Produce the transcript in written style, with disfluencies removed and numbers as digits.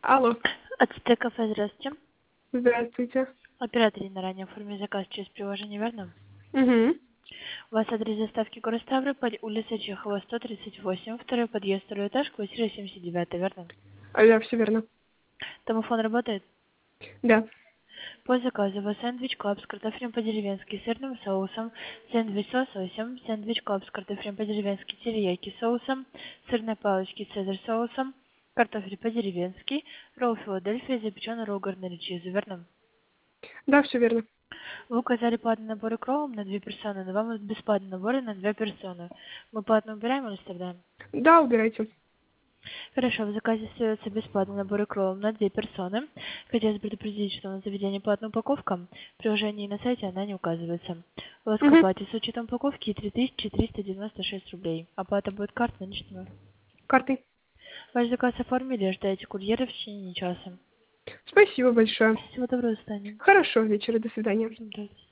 Алло, Ацтек кафе, здравствуйте. здравствуйте. Оператор на ранее оформил заказ через приложение, верно? Угу. У вас адрес доставки город Ставрополь, улица Чехова, 138, второй подъезд, второй этаж, квартира 79, верно? Да, все верно. Домофон работает? Да. По заказу у вас сэндвич клаб с картофелем по-деревенски, сырным соусом, сэндвич с лососем, сэндвич клаб с картофелем по-деревенски, терияки соусом, сырные палочки цезарь соусом, картофель по-деревенски, ролл Филадельфия, запеченный ролл гарнир чизу, верно? Да, все верно. Вы указали платный набор кровом на 2 персоны, но вам бесплатный набор на 2 персоны. Мы платно убираем или оставляем? Да, убирайте. Хорошо, в заказе остается бесплатный набор кровом на 2 персоны. Хотелось предупредить, что на заведение платная упаковка. В приложении и на сайте она не указывается. У вас к Угу. оплате с учетом упаковки 3396 рублей. Оплата будет картой наличными. Картой. Ваш заказ оформили, ожидаете курьера в течение часа. Спасибо большое. Всего доброго, до свидания. Хорошего вечера, до свидания. Здравствуйте.